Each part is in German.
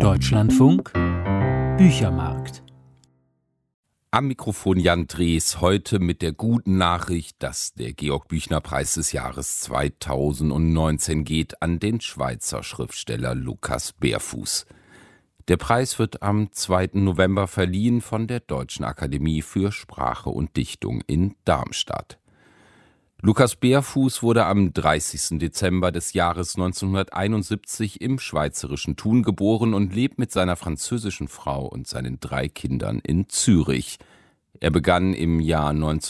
Deutschlandfunk Büchermarkt. Am Mikrofon Jan Drees, heute mit der guten Nachricht, dass der Georg-Büchner-Preis des Jahres 2019 geht an den Schweizer Schriftsteller Lukas Berfuß. Der Preis wird am 2. November verliehen von der Deutschen Akademie für Sprache und Dichtung in Darmstadt. Lukas Berfuß wurde am 30. Dezember des Jahres 1971 im schweizerischen Thun geboren und lebt mit seiner französischen Frau und seinen 3 Kindern in Zürich. Er begann im Jahr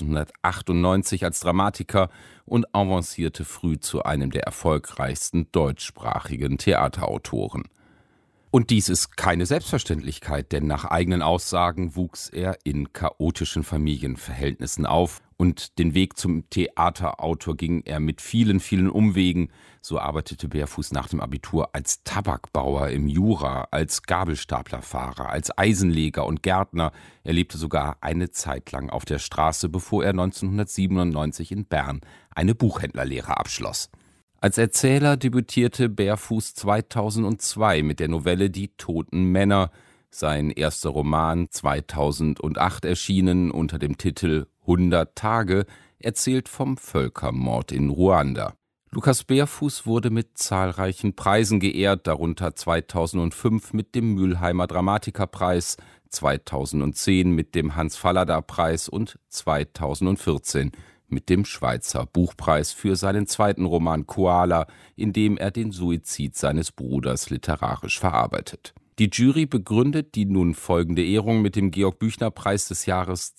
1998 als Dramatiker und avancierte früh zu einem der erfolgreichsten deutschsprachigen Theaterautoren. Und dies ist keine Selbstverständlichkeit, denn nach eigenen Aussagen wuchs er in chaotischen Familienverhältnissen auf und den Weg zum Theaterautor ging er mit vielen, vielen Umwegen. So arbeitete Berfuß nach dem Abitur als Tabakbauer im Jura, als Gabelstaplerfahrer, als Eisenleger und Gärtner. Er lebte sogar eine Zeit lang auf der Straße, bevor er 1997 in Bern eine Buchhändlerlehre abschloss. Als Erzähler debütierte Berfuß 2002 mit der Novelle Die toten Männer. Sein erster Roman, 2008 erschienen unter dem Titel 100 Tage, erzählt vom Völkermord in Ruanda. Lukas Berfuß wurde mit zahlreichen Preisen geehrt, darunter 2005 mit dem Mülheimer Dramatikerpreis, 2010 mit dem Hans-Fallada-Preis und 2014 mit dem Schweizer Buchpreis für seinen zweiten Roman Koala, in dem er den Suizid seines Bruders literarisch verarbeitet. Die Jury begründet die nun folgende Ehrung mit dem Georg-Büchner-Preis des Jahres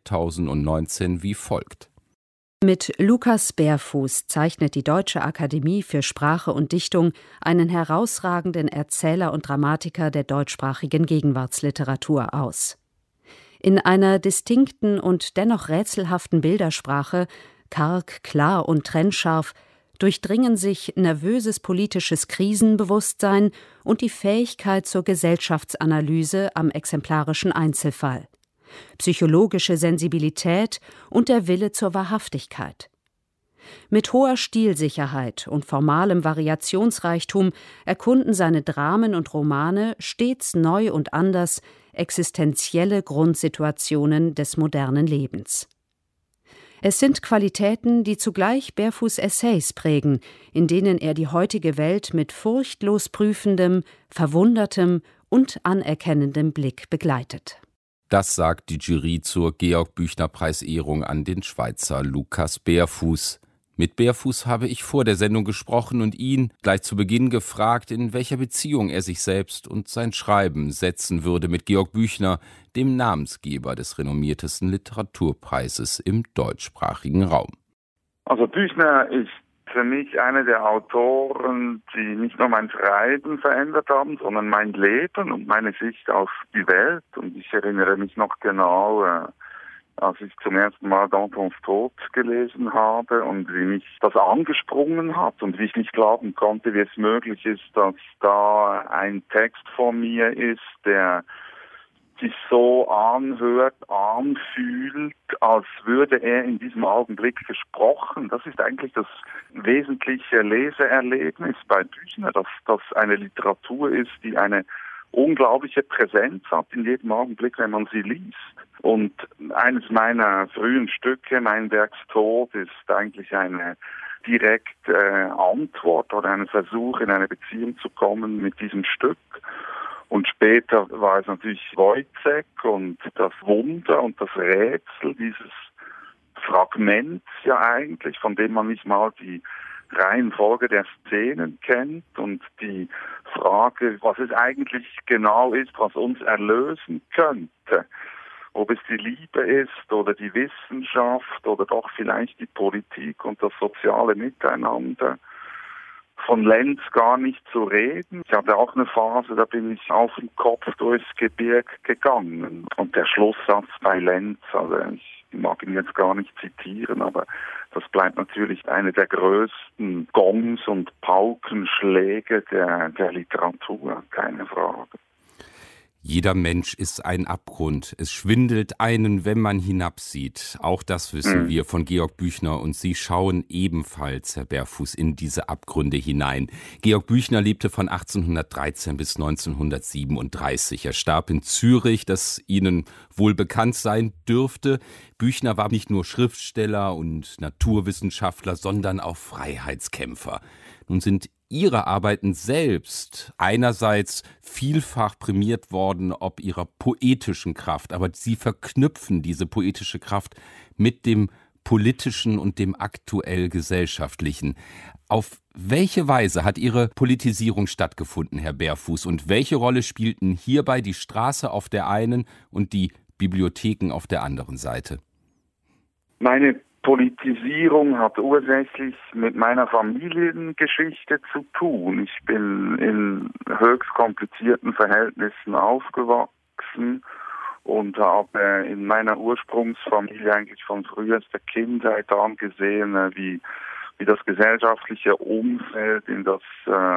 2019 wie folgt. Mit Lukas Berfuß zeichnet die Deutsche Akademie für Sprache und Dichtung einen herausragenden Erzähler und Dramatiker der deutschsprachigen Gegenwartsliteratur aus. In einer distinkten und dennoch rätselhaften Bildersprache, karg, klar und trennscharf, durchdringen sich nervöses politisches Krisenbewusstsein und die Fähigkeit zur Gesellschaftsanalyse am exemplarischen Einzelfall, psychologische Sensibilität und der Wille zur Wahrhaftigkeit. Mit hoher Stilsicherheit und formalem Variationsreichtum erkunden seine Dramen und Romane stets neu und anders existenzielle Grundsituationen des modernen Lebens. Es sind Qualitäten, die zugleich Berfuß' Essays prägen, in denen er die heutige Welt mit furchtlos prüfendem, verwundertem und anerkennendem Blick begleitet. Das sagt die Jury zur Georg-Büchner-Preisehrung an den Schweizer Lukas Berfuß. Mit Berfuß habe ich vor der Sendung gesprochen und ihn gleich zu Beginn gefragt, in welcher Beziehung er sich selbst und sein Schreiben setzen würde mit Georg Büchner, dem Namensgeber des renommiertesten Literaturpreises im deutschsprachigen Raum. Also Büchner ist für mich einer der Autoren, die nicht nur mein Schreiben verändert haben, sondern mein Leben und meine Sicht auf die Welt. Und ich erinnere mich noch genau, als ich zum ersten Mal Dantons Tod gelesen habe und wie mich das angesprungen hat und wie ich nicht glauben konnte, wie es möglich ist, dass da ein Text von mir ist, der sich so anhört, anfühlt, als würde er in diesem Augenblick gesprochen. Das ist eigentlich das wesentliche Leseerlebnis bei Büchner, dass das eine Literatur ist, die eine unglaubliche Präsenz hat in jedem Augenblick, wenn man sie liest. Und eines meiner frühen Stücke, Meinbergs Tod, ist eigentlich eine direkte Antwort oder ein Versuch, in eine Beziehung zu kommen mit diesem Stück. Und später war es natürlich Wojciech und das Wunder und das Rätsel dieses Fragments ja eigentlich, von dem man nicht mal die Reihenfolge der Szenen kennt und die Frage, was es eigentlich genau ist, was uns erlösen könnte. Ob es die Liebe ist oder die Wissenschaft oder doch vielleicht die Politik und das soziale Miteinander. Von Lenz gar nicht zu reden. Ich hatte auch eine Phase, da bin ich auf dem Kopf durchs Gebirg gegangen. Und der Schlusssatz bei Lenz, also ich mag ihn jetzt gar nicht zitieren, aber das bleibt natürlich eine der größten Gongs und Paukenschläge der Literatur, keine Frage. Jeder Mensch ist ein Abgrund. Es schwindelt einen, wenn man hinabsieht. Auch das wissen wir von Georg Büchner. Und Sie schauen ebenfalls, Herr Berfuß, in diese Abgründe hinein. Georg Büchner lebte von 1813 bis 1937. Er starb in Zürich, das Ihnen wohl bekannt sein dürfte. Büchner war nicht nur Schriftsteller und Naturwissenschaftler, sondern auch Freiheitskämpfer. Nun sind Ihre Arbeiten selbst einerseits vielfach prämiert worden ob ihrer poetischen Kraft, aber Sie verknüpfen diese poetische Kraft mit dem politischen und dem aktuell gesellschaftlichen. Auf welche Weise hat Ihre Politisierung stattgefunden, Herr Berfuß, und welche Rolle spielten hierbei die Straße auf der einen und die Bibliotheken auf der anderen Seite? Meine Politisierung hat ursächlich mit meiner Familiengeschichte zu tun. Ich bin in höchst komplizierten Verhältnissen aufgewachsen und habe in meiner Ursprungsfamilie eigentlich von frühester Kindheit an gesehen, wie das gesellschaftliche Umfeld in das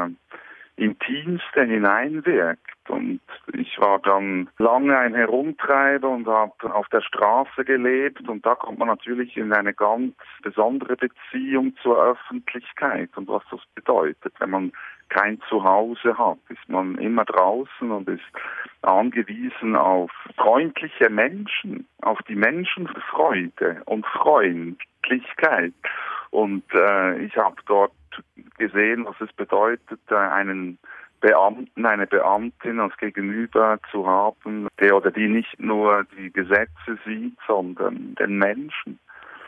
Intimste hineinwirkt. Und ich war dann lange ein Herumtreiber und habe auf der Straße gelebt. Und da kommt man natürlich in eine ganz besondere Beziehung zur Öffentlichkeit. Und was das bedeutet, wenn man kein Zuhause hat, ist man immer draußen und ist angewiesen auf freundliche Menschen, auf die Menschenfreude und Freundlichkeit. Und ich habe dort gesehen, was es bedeutet, einen Beamten, eine Beamtin als Gegenüber zu haben, der oder die nicht nur die Gesetze sieht, sondern den Menschen.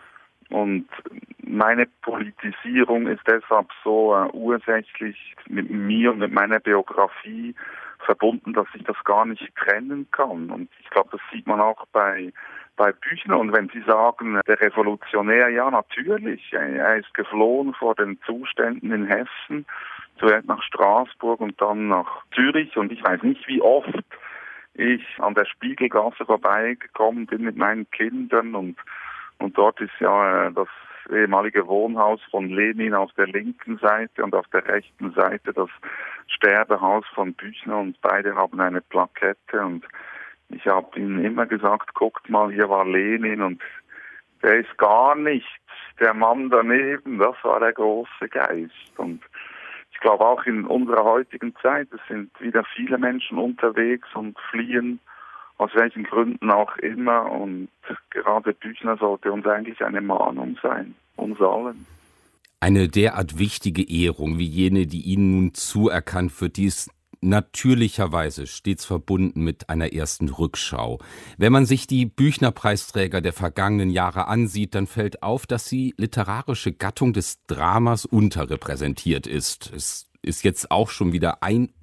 Und meine Politisierung ist deshalb so ursächlich mit mir und mit meiner Biografie verbunden, dass ich das gar nicht trennen kann. Und ich glaube, das sieht man auch bei Büchner. Und wenn Sie sagen, der Revolutionär, ja natürlich, er ist geflohen vor den Zuständen in Hessen, zuerst nach Straßburg und dann nach Zürich. Und ich weiß nicht, wie oft ich an der Spiegelgasse vorbeigekommen bin mit meinen Kindern. Und dort ist ja das ehemalige Wohnhaus von Lenin auf der linken Seite und auf der rechten Seite das Sterbehaus von Büchner. Und beide haben eine Plakette. Und ich habe ihnen immer gesagt, guckt mal, hier war Lenin und der ist gar nichts. Der Mann daneben, das war der große Geist. Und ich glaube auch in unserer heutigen Zeit, es sind wieder viele Menschen unterwegs und fliehen, aus welchen Gründen auch immer. Und gerade Büchner sollte uns eigentlich eine Mahnung sein, uns allen. Eine derart wichtige Ehrung wie jene, die Ihnen nun zuerkannt wird, die ist natürlicherweise stets verbunden mit einer ersten Rückschau. Wenn man sich die Büchner-Preisträger der vergangenen Jahre ansieht, dann fällt auf, dass die literarische Gattung des Dramas unterrepräsentiert ist. Es ist jetzt auch schon wieder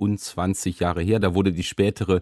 21 Jahre her. Da wurde die spätere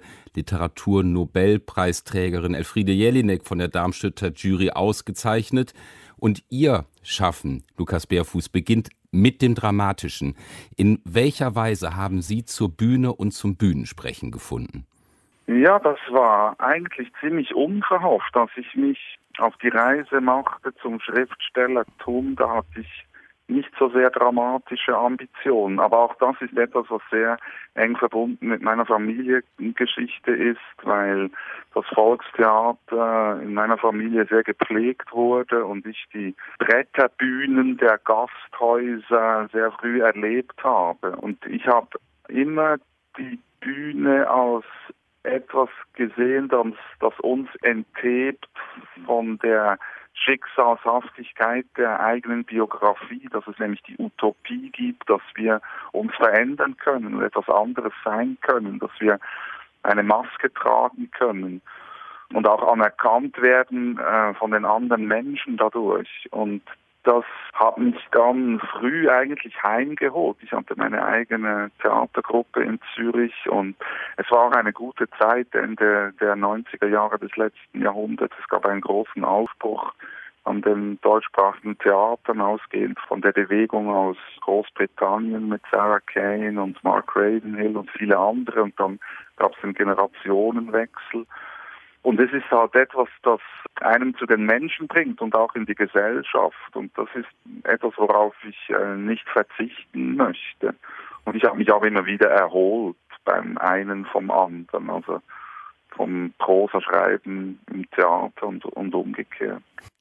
Literatur-Nobelpreisträgerin Elfriede Jelinek von der Darmstädter Jury ausgezeichnet. Und Ihr Schaffen, Lukas Berfuß, beginnt mit dem Dramatischen. In welcher Weise haben Sie zur Bühne und zum Bühnensprechen gefunden? Ja, das war eigentlich ziemlich unverhofft, als ich mich auf die Reise machte zum Schriftstellertum. Da hatte ich nicht so sehr dramatische Ambitionen. Aber auch das ist etwas, was sehr eng verbunden mit meiner Familiengeschichte ist, weil das Volkstheater in meiner Familie sehr gepflegt wurde und ich die Bretterbühnen der Gasthäuser sehr früh erlebt habe. Und ich habe immer die Bühne als etwas gesehen, das uns enthebt von der Schicksalshaftigkeit der eigenen Biografie, dass es nämlich die Utopie gibt, dass wir uns verändern können und etwas anderes sein können, dass wir eine Maske tragen können und auch anerkannt werden von den anderen Menschen dadurch. Und das hat mich dann früh eigentlich heimgeholt. Ich hatte meine eigene Theatergruppe in Zürich und es war auch eine gute Zeit Ende der 90er Jahre des letzten Jahrhunderts. Es gab einen großen Aufbruch an den deutschsprachigen Theatern, ausgehend von der Bewegung aus Großbritannien mit Sarah Kane und Mark Ravenhill und viele andere. Und dann gab es einen Generationenwechsel. Und es ist halt etwas, das einem zu den Menschen bringt und auch in die Gesellschaft. Und das ist etwas, worauf ich nicht verzichten möchte. Und ich habe mich auch immer wieder erholt beim einen vom anderen. Also vom Prosaschreiben im Theater und umgekehrt.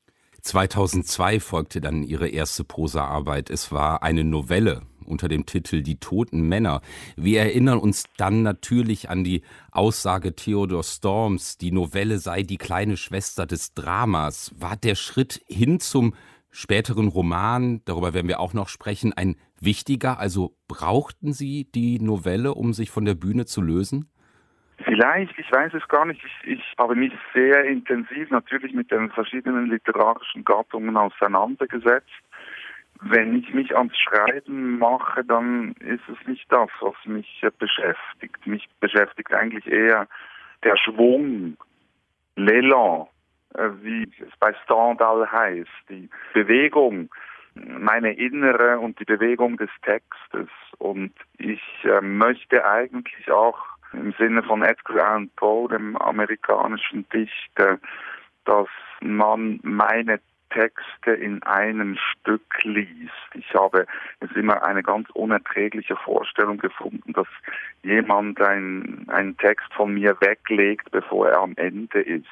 2002 folgte dann Ihre erste Prosaarbeit. Es war eine Novelle unter dem Titel Die toten Männer. Wir erinnern uns dann natürlich an die Aussage Theodor Storms, die Novelle sei die kleine Schwester des Dramas. War der Schritt hin zum späteren Roman, darüber werden wir auch noch sprechen, ein wichtiger? Also brauchten Sie die Novelle, um sich von der Bühne zu lösen? Vielleicht, ich weiß es gar nicht. Ich habe mich sehr intensiv natürlich mit den verschiedenen literarischen Gattungen auseinandergesetzt. Wenn ich mich ans Schreiben mache, dann ist es nicht das, was mich beschäftigt. Mich beschäftigt eigentlich eher der Schwung, l'élan, wie es bei Stendhal heißt, die Bewegung, meine innere und die Bewegung des Textes. Und ich möchte eigentlich auch im Sinne von Edgar Allan Poe, dem amerikanischen Dichter, dass man meine Texte in einem Stück liest. Ich habe es immer eine ganz unerträgliche Vorstellung gefunden, dass jemand einen Text von mir weglegt, bevor er am Ende ist.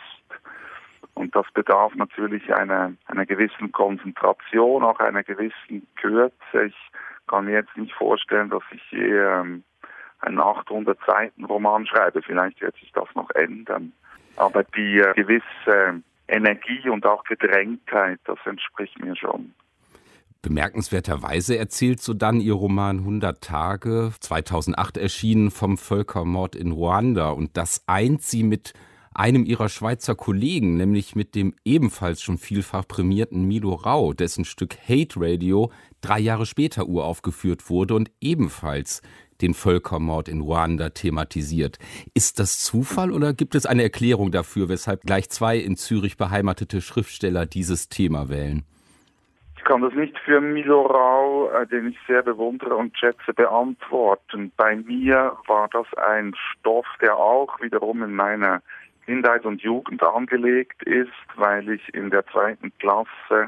Und das bedarf natürlich einer gewissen Konzentration, auch einer gewissen Kürze. Ich kann mir jetzt nicht vorstellen, dass ich je einen 800-Seiten-Roman schreibe. Vielleicht wird sich das noch ändern. Aber die gewisse Energie und auch Gedrängtheit, das entspricht mir schon. Bemerkenswerterweise erzählt so dann Ihr Roman 100 Tage, 2008 erschienen, vom Völkermord in Ruanda. Und das eint Sie mit einem Ihrer Schweizer Kollegen, nämlich mit dem ebenfalls schon vielfach prämierten Milo Rau, dessen Stück Hate Radio 3 Jahre später uraufgeführt wurde und ebenfalls den Völkermord in Ruanda thematisiert. Ist das Zufall oder gibt es eine Erklärung dafür, weshalb gleich 2 in Zürich beheimatete Schriftsteller dieses Thema wählen? Ich kann das nicht für Milo Rau, den ich sehr bewundere und schätze, beantworten. Bei mir war das ein Stoff, der auch wiederum in meiner Kindheit und Jugend angelegt ist, weil ich in der 2. Klasse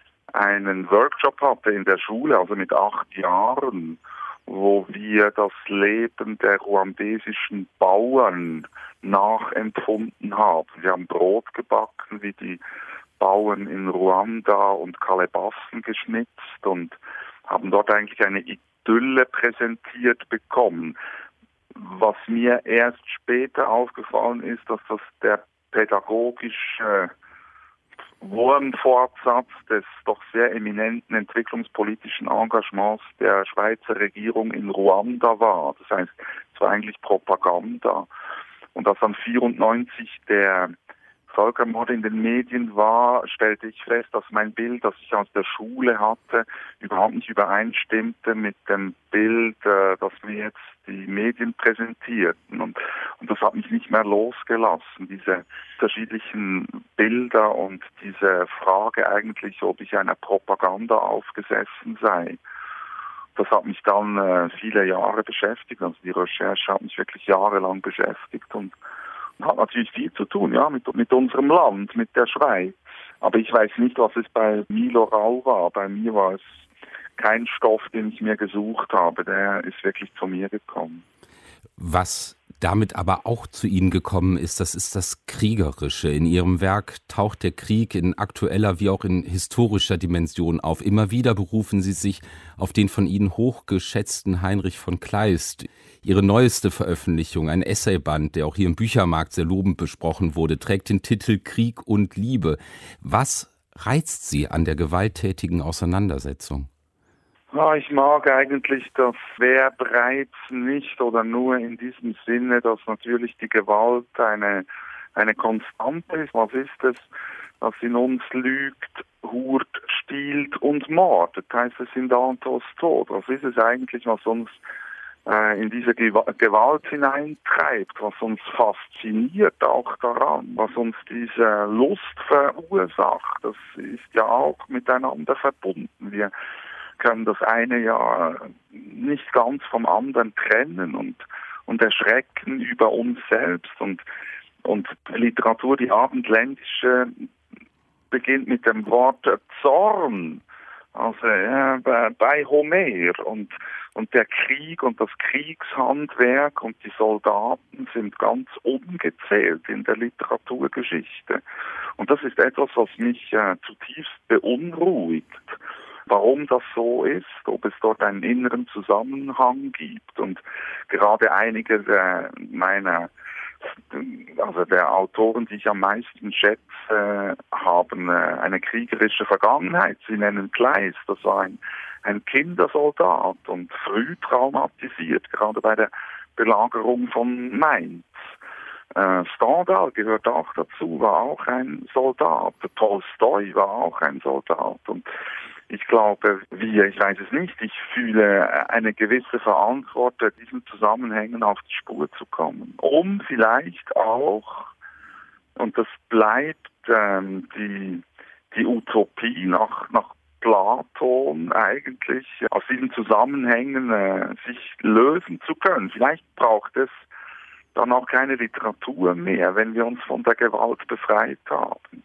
einen Workshop hatte in der Schule, also mit 8 Jahren, wo wir das Leben der ruandesischen Bauern nachempfunden haben. Wir haben Brot gebacken, wie die Bauern in Ruanda und Kalebassen geschnitzt und haben dort eigentlich eine Idylle präsentiert bekommen. Was mir erst später aufgefallen ist, dass das der pädagogische Wurmfortsatz des doch sehr eminenten entwicklungspolitischen Engagements der Schweizer Regierung in Ruanda war. Das heißt, es war eigentlich Propaganda. Und als dann 1994 der Völkermord in den Medien war, stellte ich fest, dass mein Bild, das ich aus der Schule hatte, überhaupt nicht übereinstimmte mit dem Bild, das mir jetzt die Medien präsentierten. Und das hat mich nicht mehr losgelassen, diese unterschiedlichen Bilder und diese Frage eigentlich, ob ich einer Propaganda aufgesessen sei. Das hat mich dann viele Jahre beschäftigt, also die Recherche hat mich wirklich jahrelang beschäftigt und hat natürlich viel zu tun, ja, mit unserem Land, mit der Schweiz. Aber ich weiß nicht, was es bei Milo Rau war. Bei mir war es kein Stoff, den ich mir gesucht habe. Der ist wirklich zu mir gekommen. Was damit aber auch zu Ihnen gekommen ist, das ist das Kriegerische. In Ihrem Werk taucht der Krieg in aktueller wie auch in historischer Dimension auf. Immer wieder berufen Sie sich auf den von Ihnen hochgeschätzten Heinrich von Kleist. Ihre neueste Veröffentlichung, ein Essayband, der auch hier im Büchermarkt sehr lobend besprochen wurde, trägt den Titel Krieg und Liebe. Was reizt Sie an der gewalttätigen Auseinandersetzung? Ich mag eigentlich das Verbreizen nicht oder nur in diesem Sinne, dass natürlich die Gewalt eine Konstante ist. Was ist es, was in uns lügt, hurt, stiehlt und mordet? Heißt es in Dantes Tod? Was ist es eigentlich, was uns in diese Gewalt hineintreibt, was uns fasziniert auch daran, was uns diese Lust verursacht? Das ist ja auch miteinander verbunden. Wir können das eine ja nicht ganz vom anderen trennen und erschrecken über uns selbst und Literatur, die abendländische, beginnt mit dem Wort Zorn. Also bei Homer und der Krieg und das Kriegshandwerk und die Soldaten sind ganz ungezählt in der Literaturgeschichte. Und das ist etwas, was mich zutiefst beunruhigt. Warum das so ist, ob es dort einen inneren Zusammenhang gibt. Und gerade einige der Autoren, die ich am meisten schätze, haben eine kriegerische Vergangenheit. Sie nennen Kleist, das war ein Kindersoldat und früh traumatisiert, gerade bei der Belagerung von Mainz. Stendhal gehört auch dazu, war auch ein Soldat. Tolstoi war auch ein Soldat. Und ich glaube, ich weiß es nicht, ich fühle eine gewisse Verantwortung, diesen Zusammenhängen auf die Spur zu kommen. Um vielleicht auch, und das bleibt die Utopie nach Platon eigentlich, aus diesen Zusammenhängen sich lösen zu können. Vielleicht braucht es dann auch keine Literatur mehr, wenn wir uns von der Gewalt befreit haben.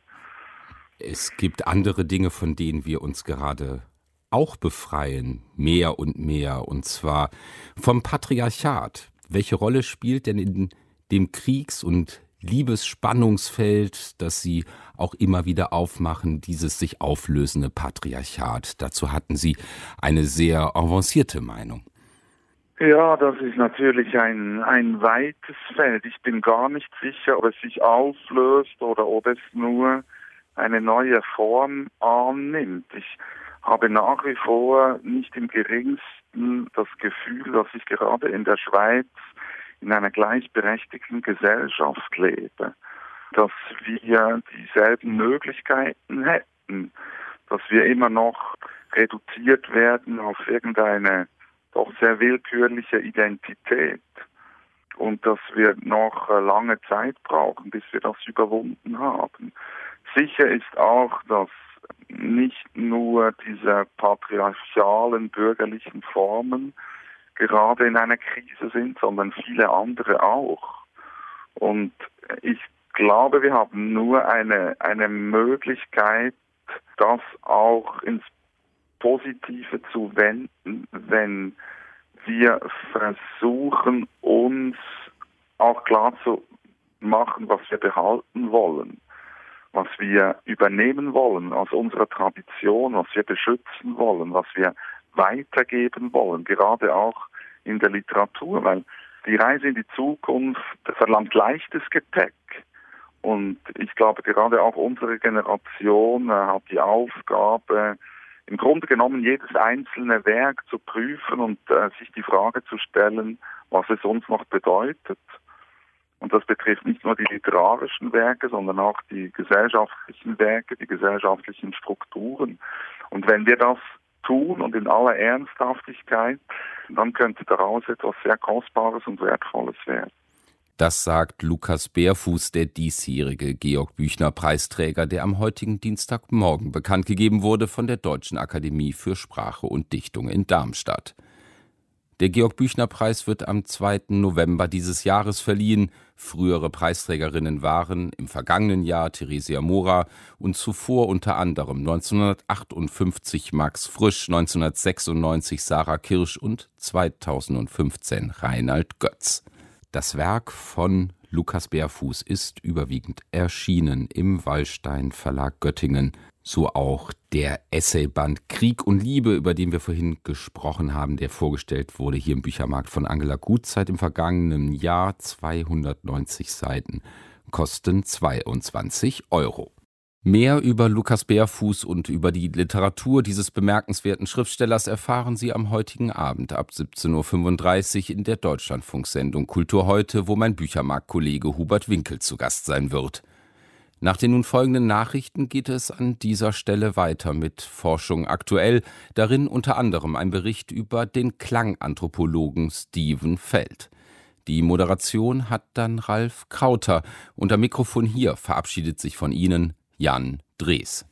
Es gibt andere Dinge, von denen wir uns gerade auch befreien, mehr und mehr, und zwar vom Patriarchat. Welche Rolle spielt denn in dem Kriegs- und Liebesspannungsfeld, das Sie auch immer wieder aufmachen, dieses sich auflösende Patriarchat? Dazu hatten Sie eine sehr avancierte Meinung. Ja, das ist natürlich ein weites Feld. Ich bin gar nicht sicher, ob es sich auflöst oder ob es nur eine neue Form annimmt. Ich habe nach wie vor nicht im geringsten das Gefühl, dass ich gerade in der Schweiz in einer gleichberechtigten Gesellschaft lebe, dass wir dieselben Möglichkeiten hätten, dass wir immer noch reduziert werden auf irgendeine doch sehr willkürliche Identität und dass wir noch lange Zeit brauchen, bis wir das überwunden haben. Sicher ist auch, dass nicht nur diese patriarchalen bürgerlichen Formen gerade in einer Krise sind, sondern viele andere auch. Und ich glaube, wir haben nur eine Möglichkeit, das auch ins Positive zu wenden, wenn wir versuchen, uns auch klar zu machen, was wir behalten wollen, was wir übernehmen wollen aus unserer Tradition, was wir beschützen wollen, was wir weitergeben wollen, gerade auch in der Literatur, weil die Reise in die Zukunft verlangt leichtes Gepäck. Und ich glaube, gerade auch unsere Generation hat die Aufgabe, im Grunde genommen jedes einzelne Werk zu prüfen und sich die Frage zu stellen, was es uns noch bedeutet. Und das betrifft nicht nur die literarischen Werke, sondern auch die gesellschaftlichen Werke, die gesellschaftlichen Strukturen. Und wenn wir das tun und in aller Ernsthaftigkeit, dann könnte daraus etwas sehr Kostbares und Wertvolles werden. Das sagt Lukas Bärfuß, der diesjährige Georg-Büchner-Preisträger, der am heutigen Dienstagmorgen bekannt gegeben wurde von der Deutschen Akademie für Sprache und Dichtung in Darmstadt. Der Georg-Büchner-Preis wird am 2. November dieses Jahres verliehen. Frühere Preisträgerinnen waren im vergangenen Jahr Theresia Mora und zuvor unter anderem 1958 Max Frisch, 1996 Sarah Kirsch und 2015 Reinald Götz. Das Werk von Lukas Bärfuß ist überwiegend erschienen im Wallstein Verlag Göttingen. So auch der Essayband Krieg und Liebe, über den wir vorhin gesprochen haben, der vorgestellt wurde hier im Büchermarkt von Angela Gutzeit im vergangenen Jahr. 290 Seiten, kosten 22 €. Mehr über Lukas Bärfuß und über die Literatur dieses bemerkenswerten Schriftstellers erfahren Sie am heutigen Abend ab 17:35 Uhr in der Deutschlandfunksendung Kultur heute, wo mein Büchermarktkollege Hubert Winkel zu Gast sein wird. Nach den nun folgenden Nachrichten geht es an dieser Stelle weiter mit Forschung aktuell, darin unter anderem ein Bericht über den Klanganthropologen Steven Feld. Die Moderation hat dann Ralf Krauter und am Mikrofon hier verabschiedet sich von Ihnen Jan Drees.